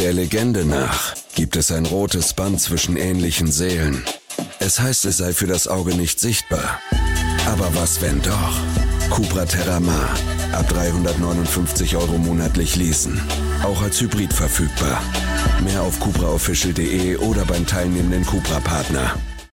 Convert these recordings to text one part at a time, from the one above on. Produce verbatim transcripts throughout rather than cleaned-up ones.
Der Legende nach gibt es ein rotes Band zwischen ähnlichen Seelen. Es heißt, es sei für das Auge nicht sichtbar. Aber was, wenn doch? Cupra Terramar. Ab dreihundertneunundfünfzig Euro monatlich leasen. Auch als Hybrid verfügbar. Mehr auf cupra official punkt de oder beim teilnehmenden Cupra-Partner.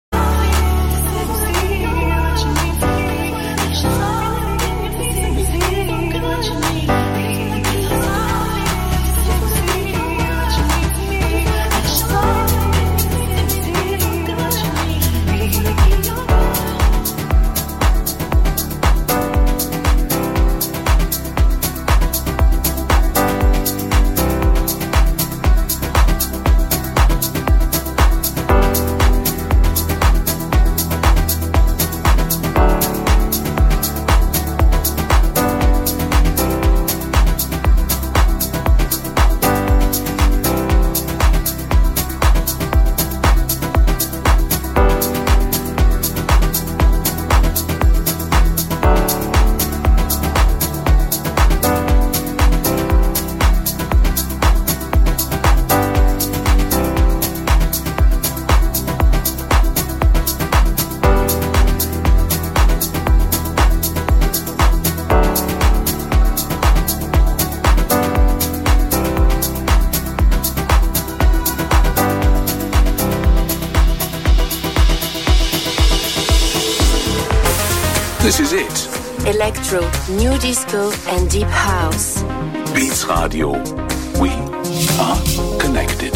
This is it. Electro, new disco and deep house. Beats Radio. We are connected.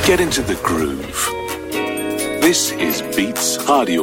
Get into the groove. This is Beats Radio.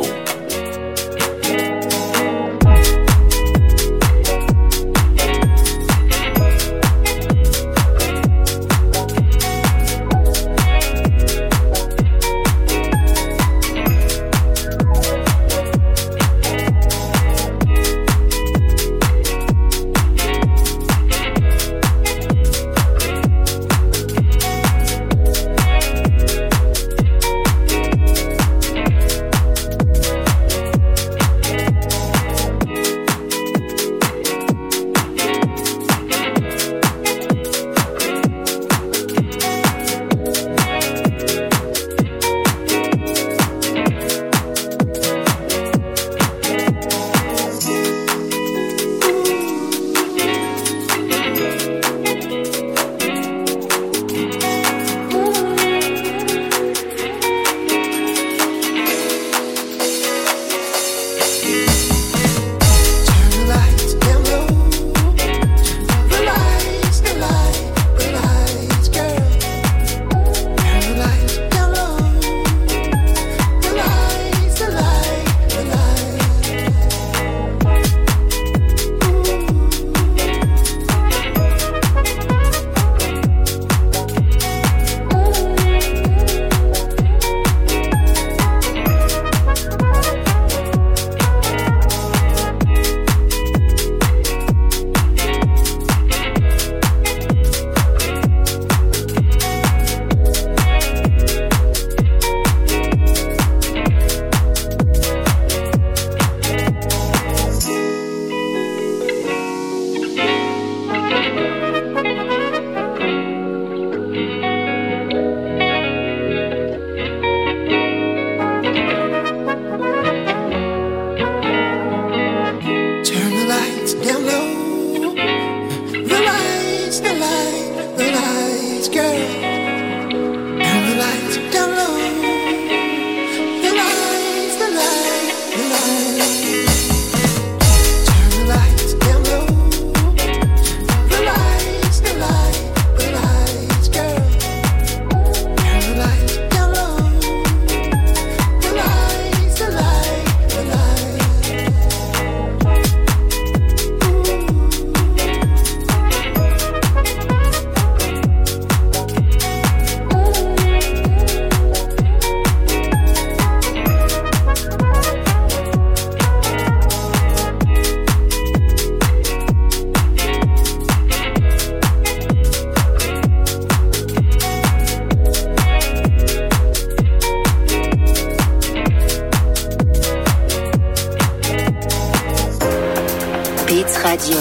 Radio,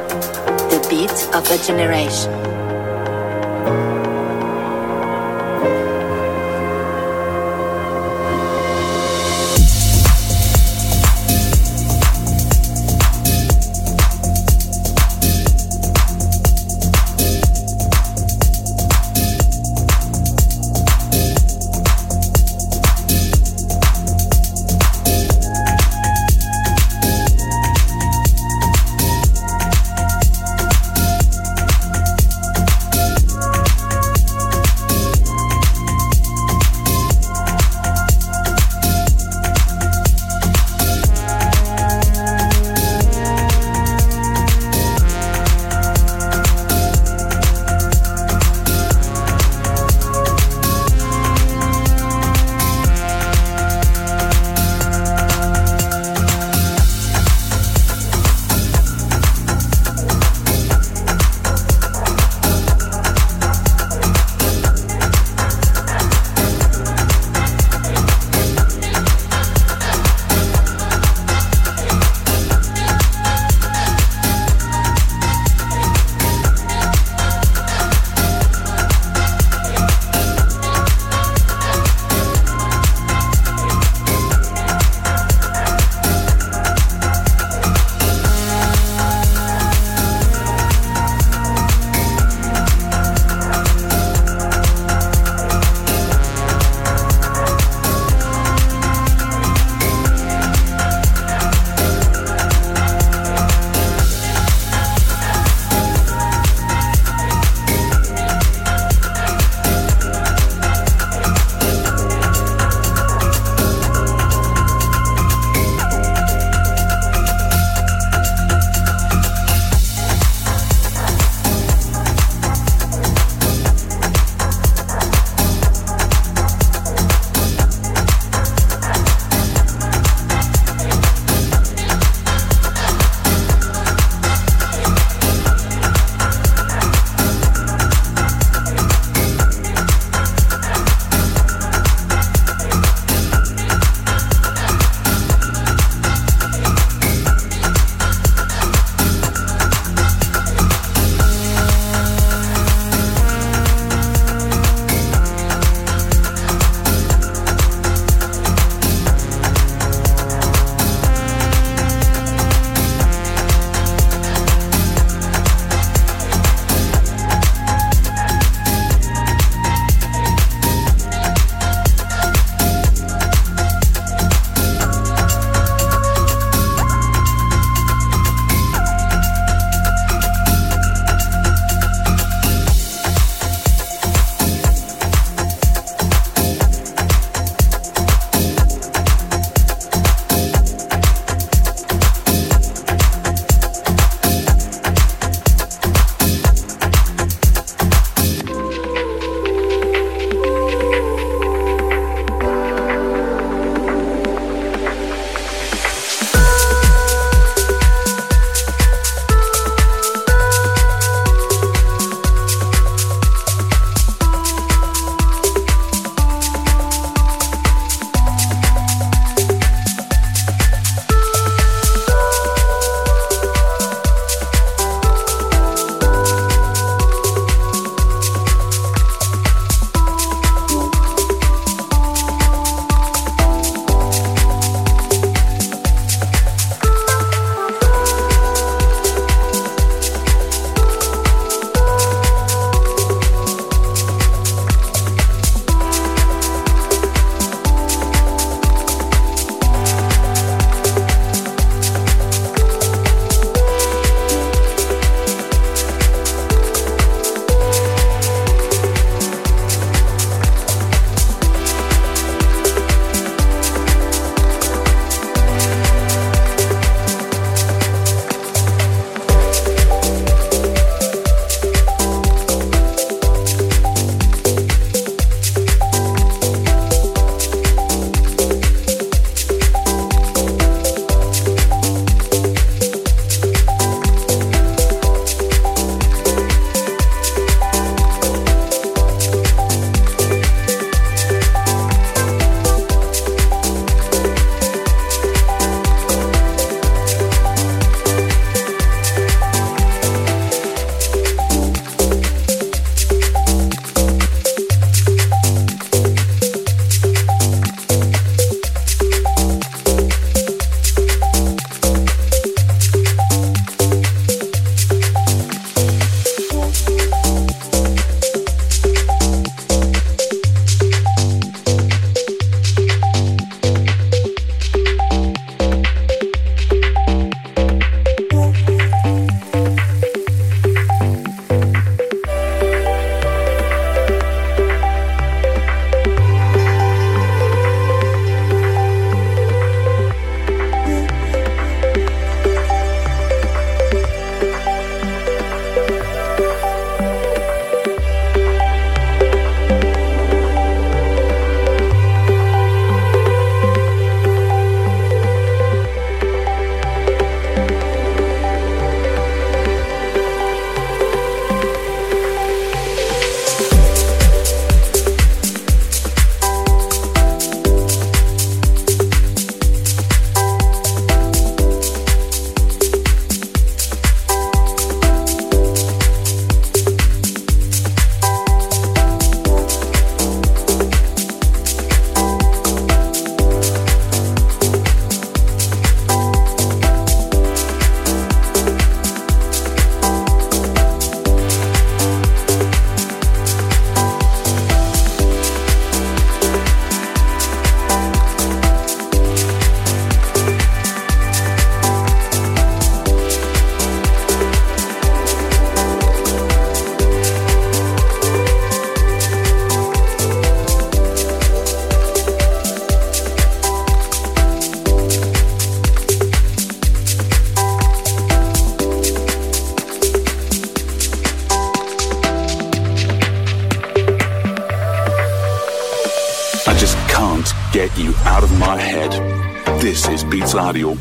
the beat of a generation. you out of my head. This is Beats Radio.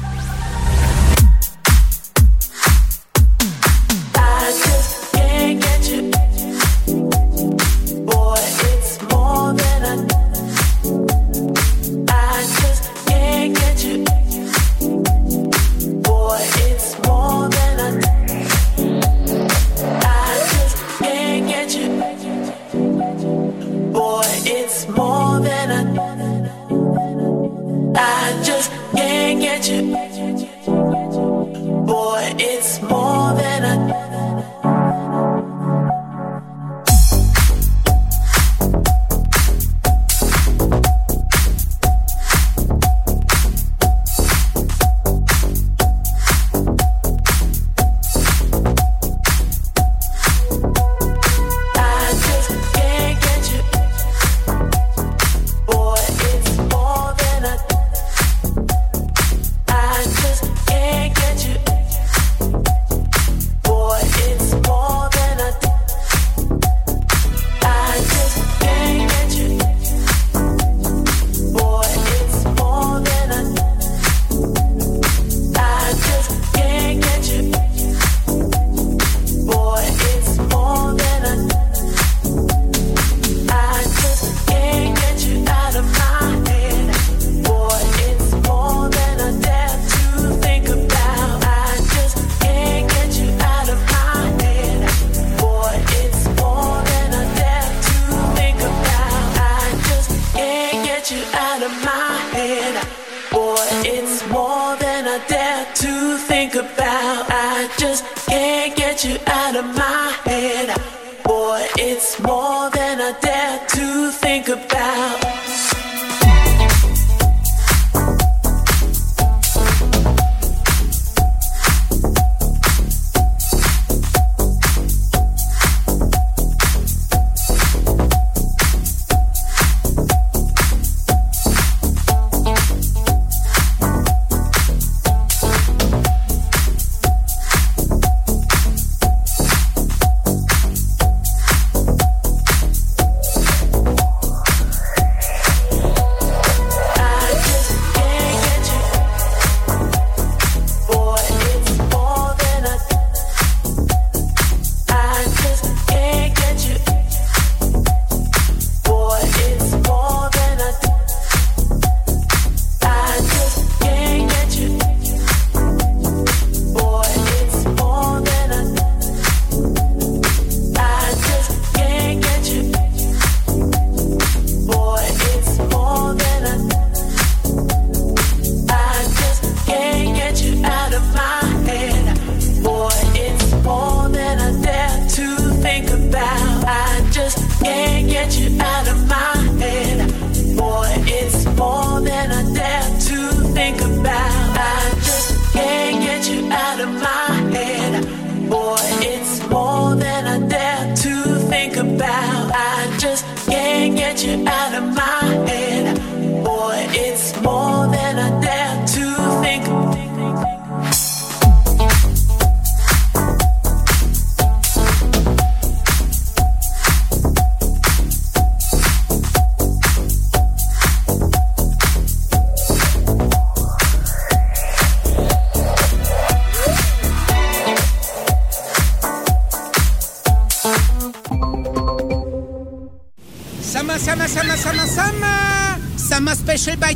Summer, Summer, Summer, Summer, Summer! Summer Special bei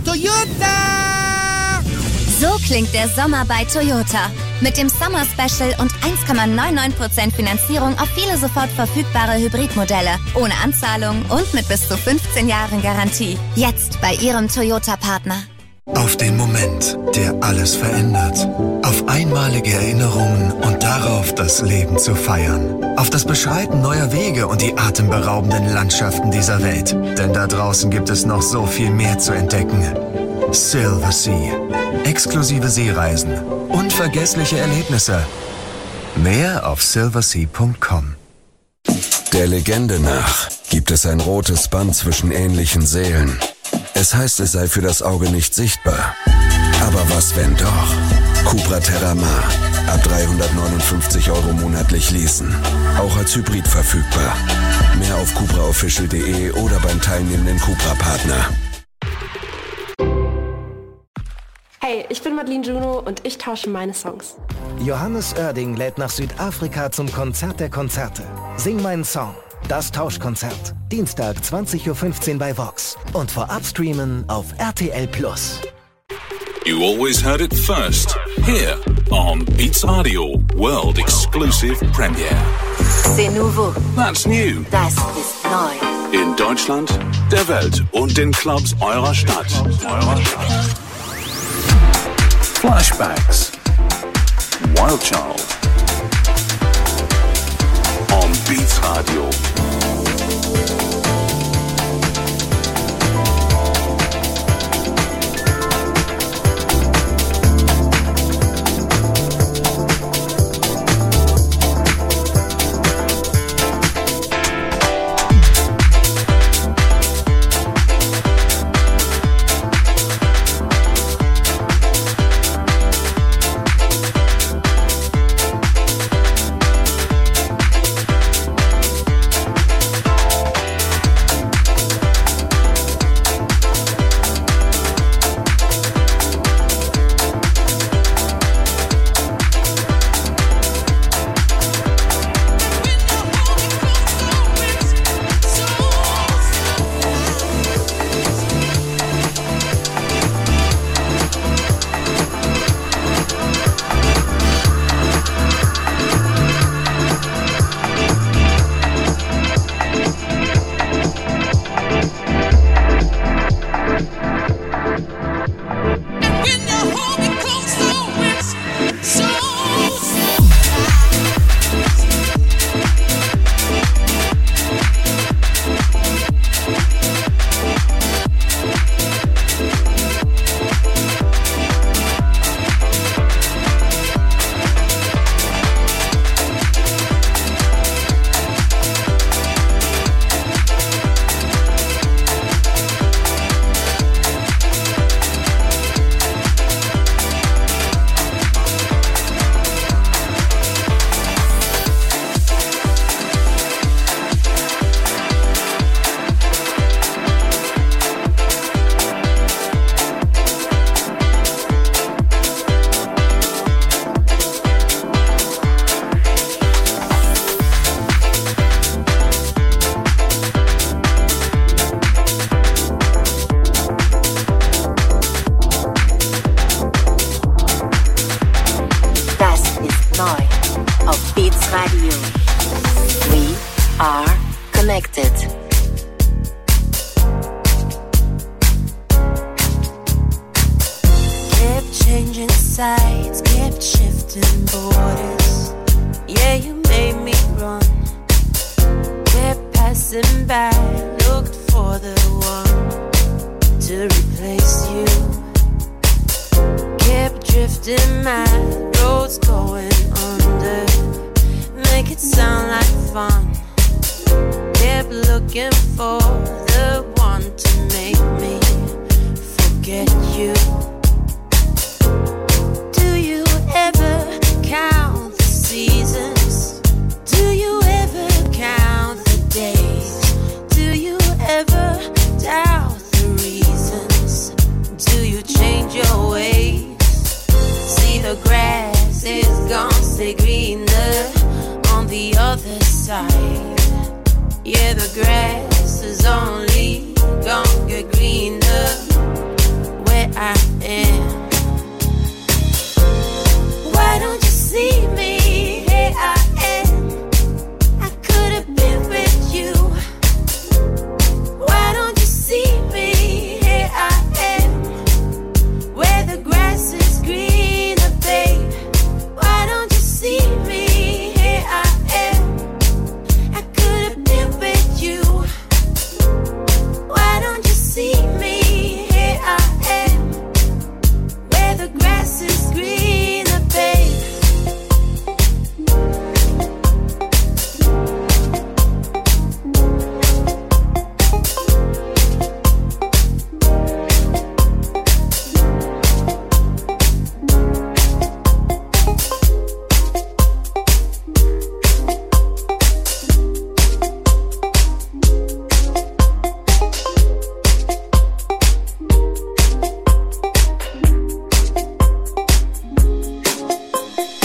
Toyota! So klingt der Sommer bei Toyota. Mit dem Summer Special und eins Komma neunundneunzig Prozent Finanzierung auf viele sofort verfügbare Hybridmodelle. Ohne Anzahlung und mit bis zu fünfzehn Jahren Garantie. Jetzt bei Ihrem Toyota-Partner. Auf den Moment, der alles verändert. Auf einmalige Erinnerungen und darauf, das Leben zu feiern. Auf das Beschreiten neuer Wege und die atemberaubenden Landschaften dieser Welt. Denn da draußen gibt es noch so viel mehr zu entdecken. Silversea. Exklusive Seereisen. Unvergessliche Erlebnisse. Mehr auf silversea punkt com. Der Legende nach gibt es ein rotes Band zwischen ähnlichen Seelen. Es heißt, es sei für das Auge nicht sichtbar. Aber was, wenn doch? Cupra Terramar. Ab dreihundertneunundfünfzig Euro monatlich leasen. Auch als Hybrid verfügbar. Mehr auf cupra official punkt de oder beim teilnehmenden Cupra-Partner. Hey, ich bin Madeline Juno und ich tausche meine Songs. Johannes Oerding lädt nach Südafrika zum Konzert der Konzerte. Sing meinen Song. Das Tauschkonzert. Dienstag zwanzig Uhr fünfzehn bei Vox. Und vorab streamen auf R T L Plus. You always heard it first. Here on Beats Radio World Exclusive Premiere. C'est nouveau. That's new. Das ist neu. In Deutschland, der Welt und den Clubs eurer Stadt. Eurer Stadt. Flashbacks. Wild Child. On Beats Radio.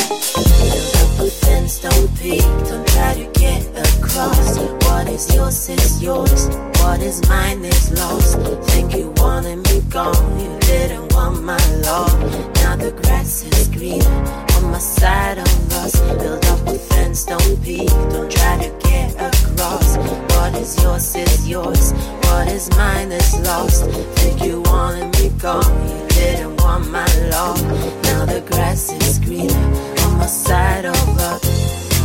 Build up a fence, don't peek, don't try to get across. What is yours is yours, what is mine is lost. Think you wanted me gone, you didn't want my love. Now the grass is greener on my side of us. Build up a fence, don't peek, don't try to get across. What is yours is yours, what is mine is lost. Think you wanted me gone, you didn't want my love. Now the grass is greener on my side of us.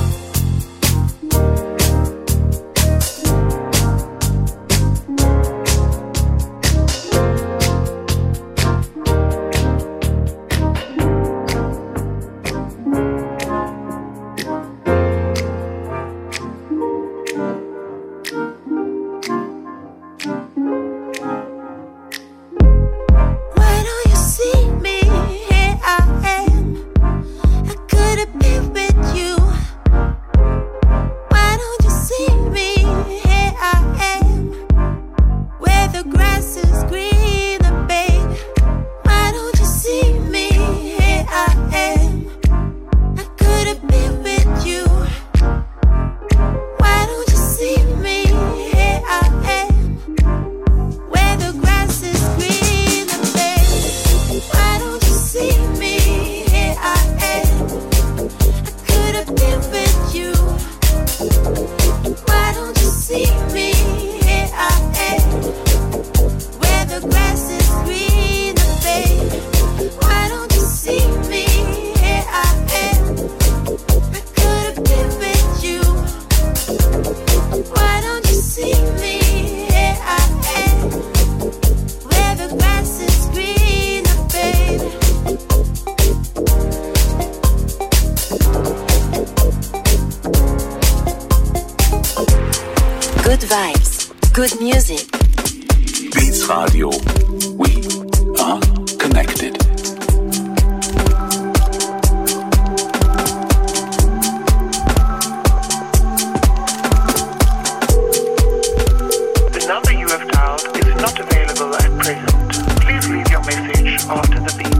Good music. Beats Radio. We are connected. The number you have dialed is not available at present. Please leave your message after the beep.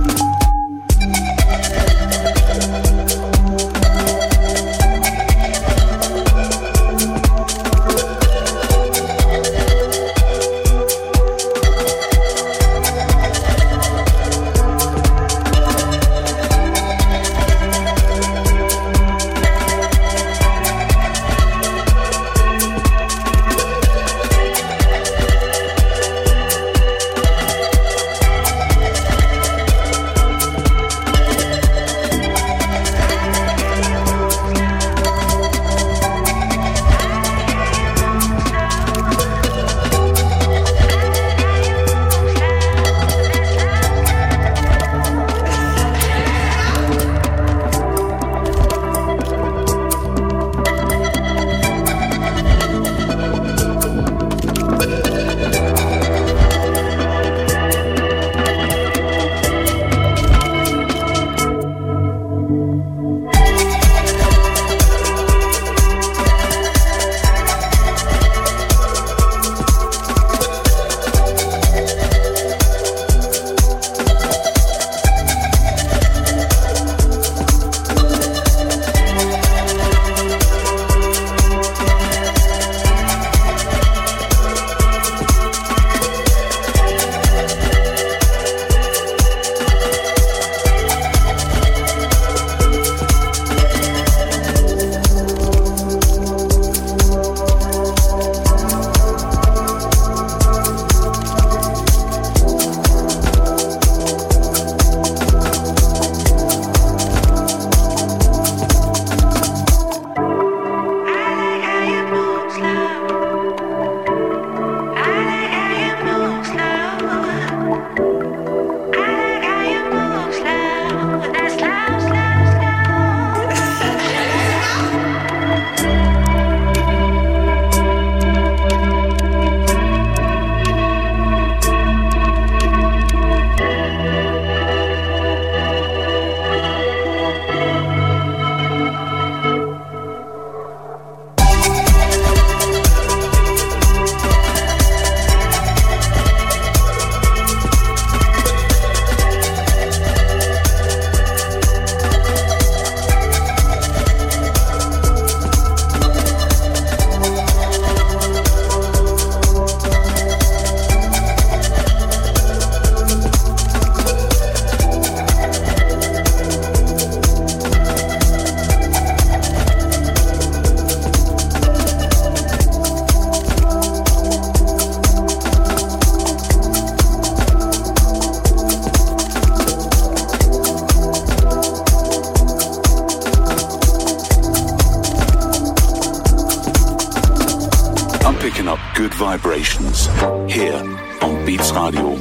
picking up good vibrations here on Beats Radio.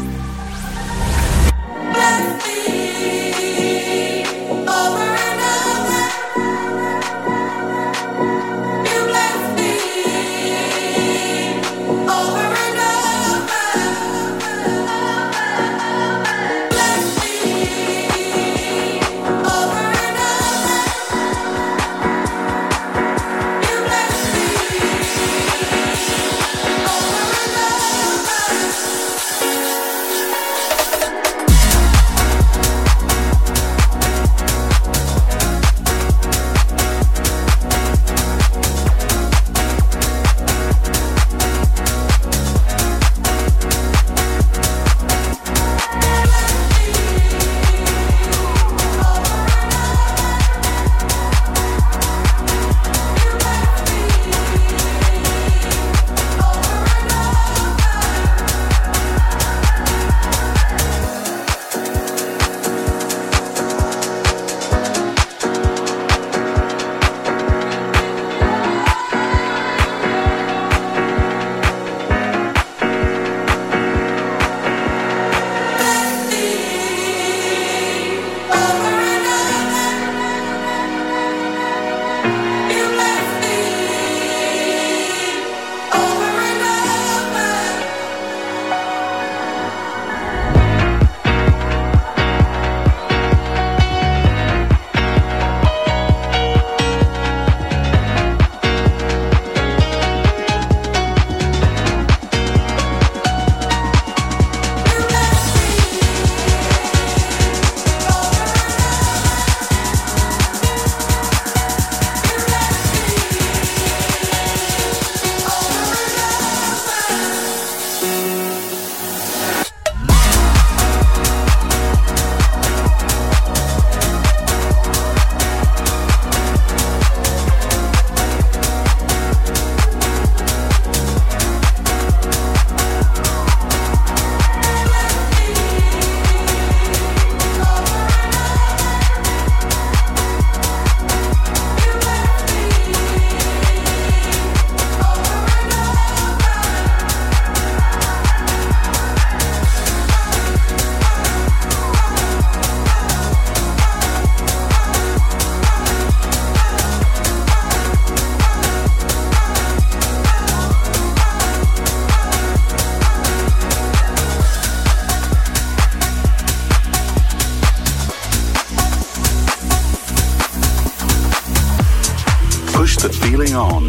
The feeling on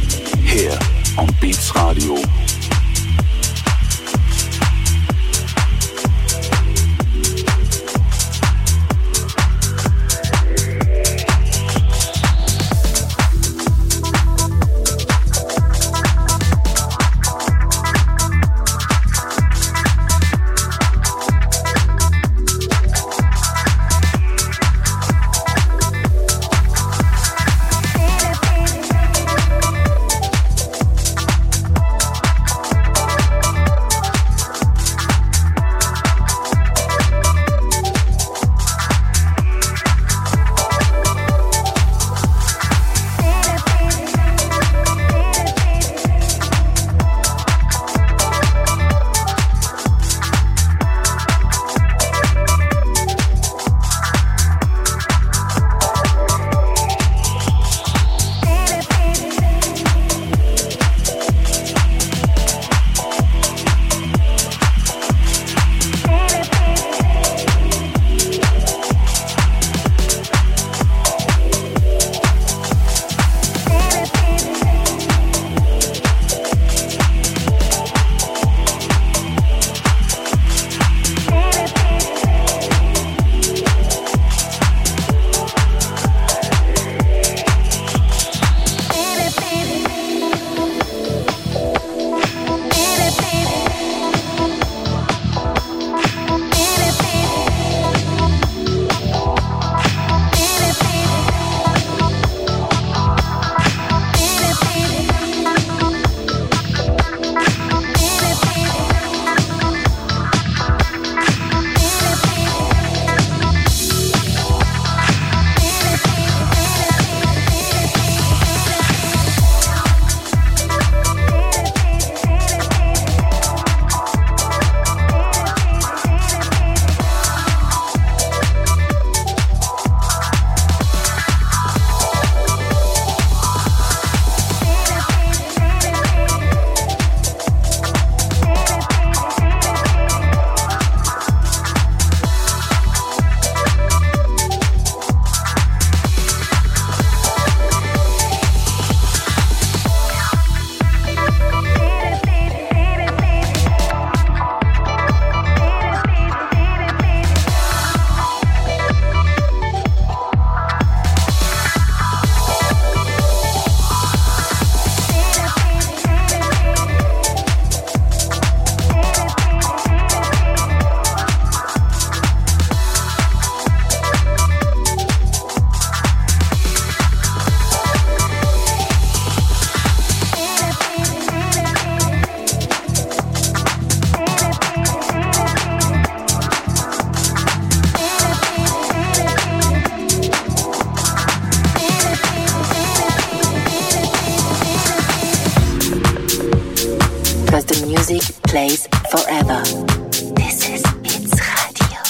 here on Beats Radio. music plays forever. This is Beats Radio.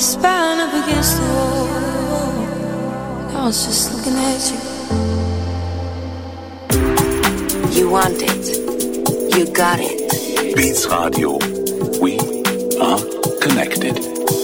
spine up against the wall. I was just looking at you. You want it. You got it. Beats Radio. We are connected.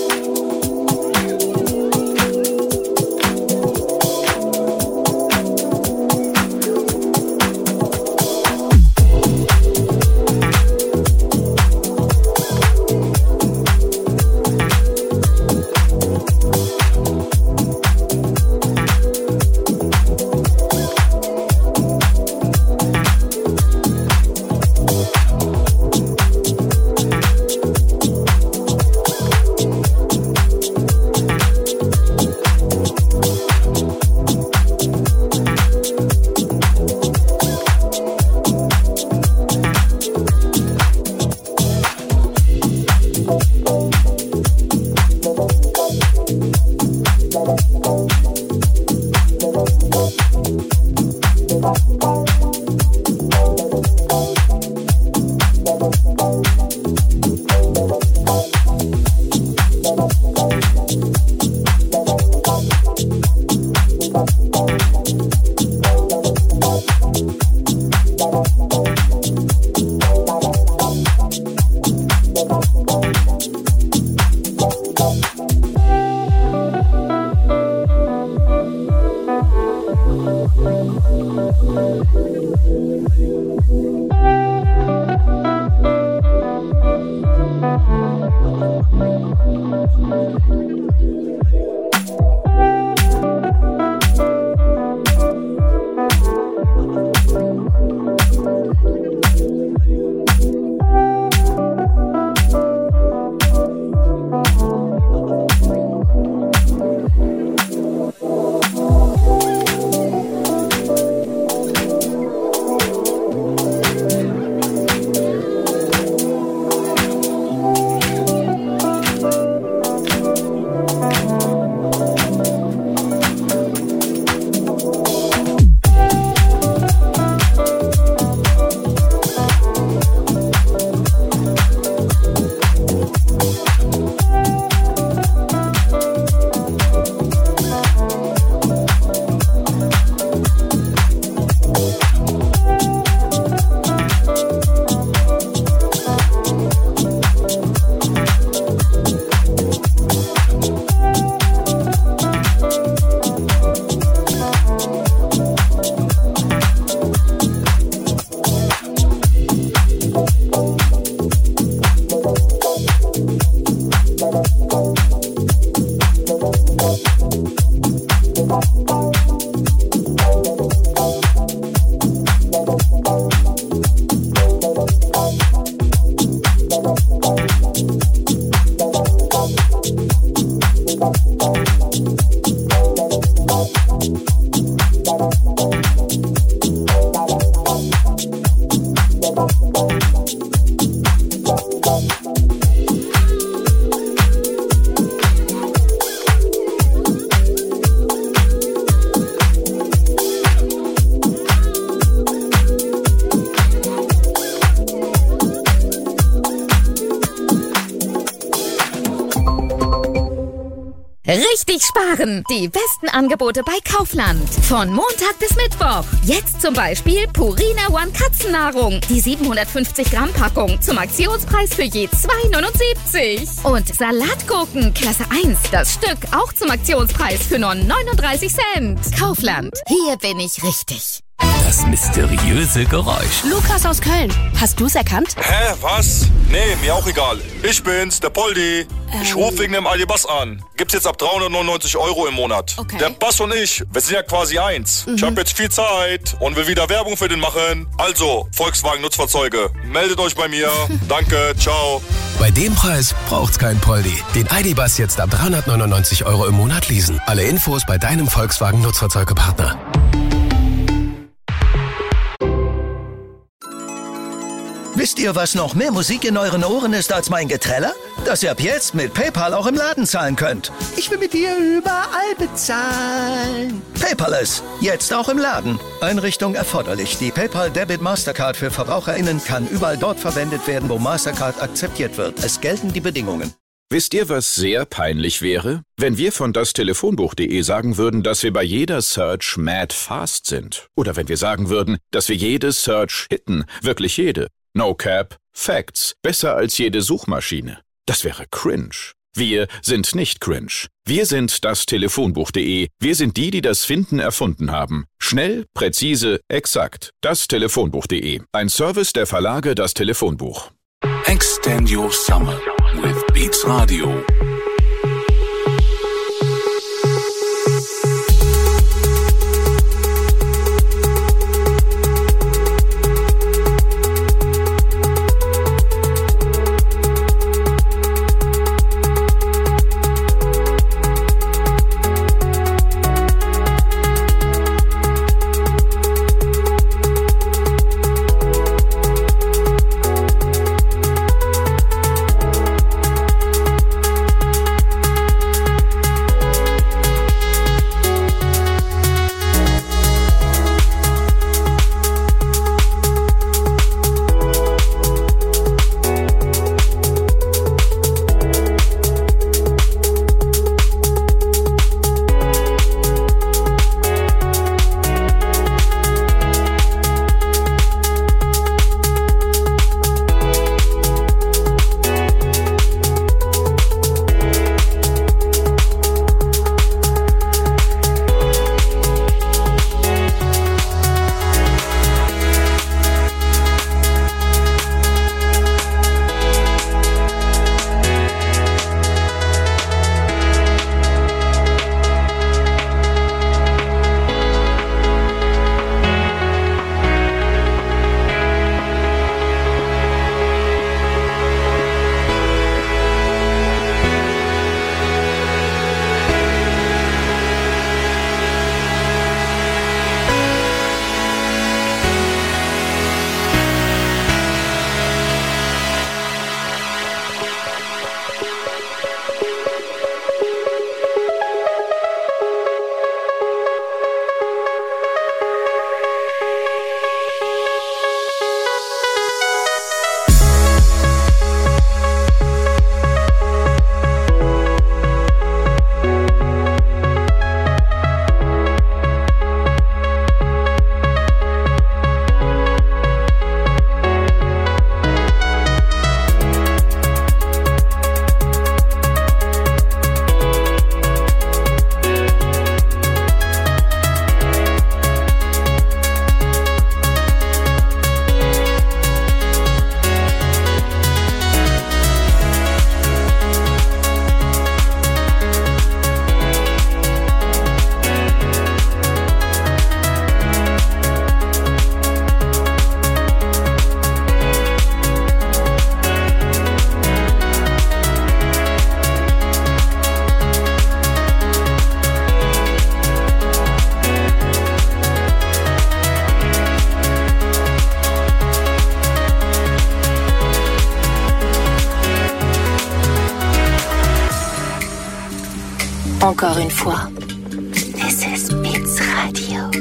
Richtig sparen! Die besten Angebote bei Kaufland. Von Montag bis Mittwoch. Jetzt zum Beispiel Purina One Katzennahrung. Die siebenhundertfünfzig Gramm Packung zum Aktionspreis für je zwei neunundsiebzig. Und Salatgurken Klasse eins. Das Stück auch zum Aktionspreis für nur neununddreißig Cent. Kaufland. Hier bin ich richtig. Das mysteriöse Geräusch. Lukas aus Köln. Hast du's erkannt? Hä, was? Nee, mir auch egal. Ich bin's, der Poldi. Ähm. Ich rufe wegen dem Aldi-Bass an. Gibt's jetzt ab dreihundertneunundneunzig Euro im Monat. Okay. Der Bass und ich, wir sind ja quasi eins. Mhm. Ich hab jetzt viel Zeit und will wieder Werbung für den machen. Also, Volkswagen Nutzfahrzeuge, meldet euch bei mir. Danke, ciao. Bei dem Preis braucht's kein Poldi. Den Aldi-Bass jetzt ab dreihundertneunundneunzig Euro im Monat leasen. Alle Infos bei deinem Volkswagen Nutzfahrzeugepartner. Wisst ihr, was noch mehr Musik in euren Ohren ist als mein Geträller? Dass ihr ab jetzt mit PayPal auch im Laden zahlen könnt. Ich will mit dir überall bezahlen. Paperless, jetzt auch im Laden. Einrichtung erforderlich. Die PayPal Debit Mastercard für VerbraucherInnen kann überall dort verwendet werden, wo Mastercard akzeptiert wird. Es gelten die Bedingungen. Wisst ihr, was sehr peinlich wäre? Wenn wir von das Telefonbuch punkt de sagen würden, dass wir bei jeder Search mad fast sind. Oder wenn wir sagen würden, dass wir jede Search hitten, wirklich jede. No cap, Facts, besser als jede Suchmaschine. Das wäre cringe. Wir sind nicht cringe. Wir sind das Telefonbuch punkt de. Wir sind die, die das Finden erfunden haben. Schnell, präzise, exakt. das Telefonbuch punkt de. Ein Service der Verlage Das Telefonbuch. Extend your summer with Beats Radio. Encore une fois, this is Beats Radio.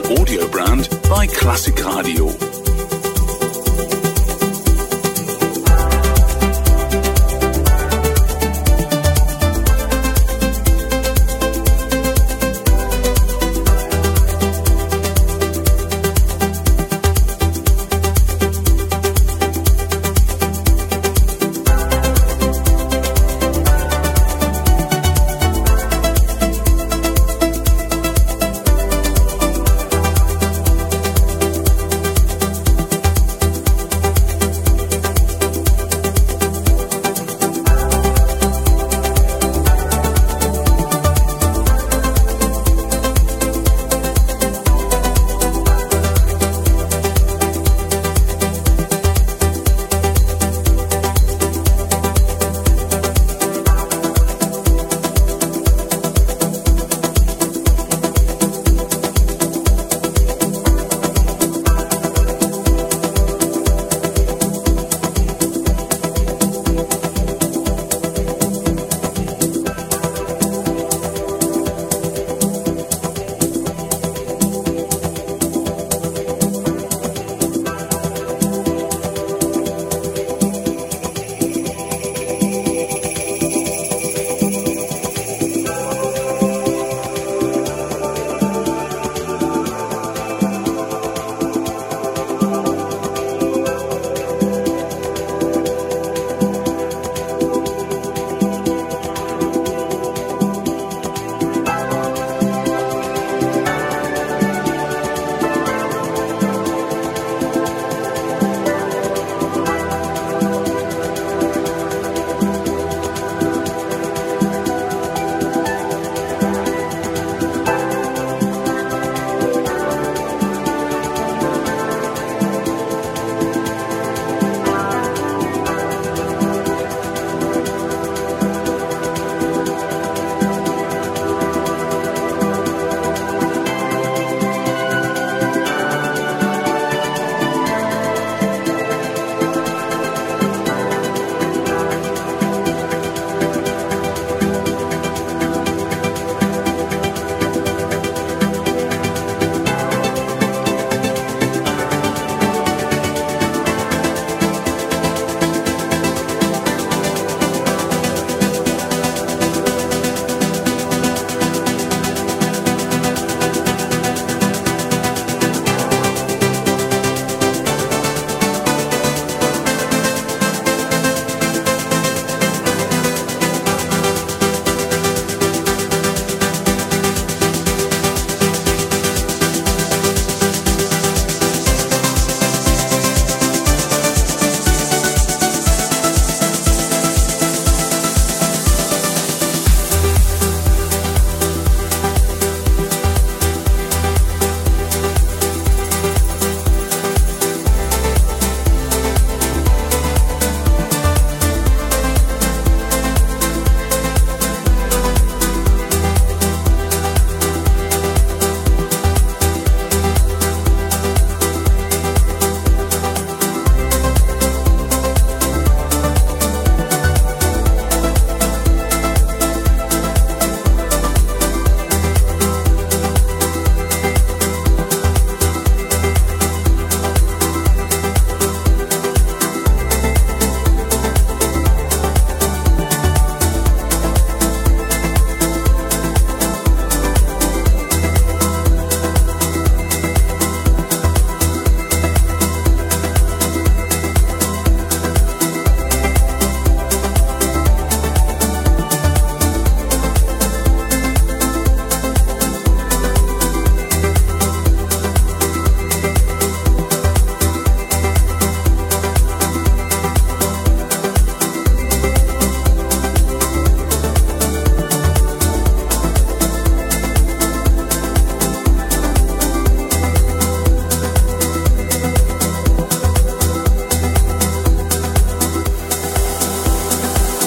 audio brand by Classic Radio.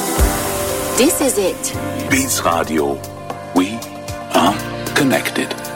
This is it. Beats Radio. We are connected.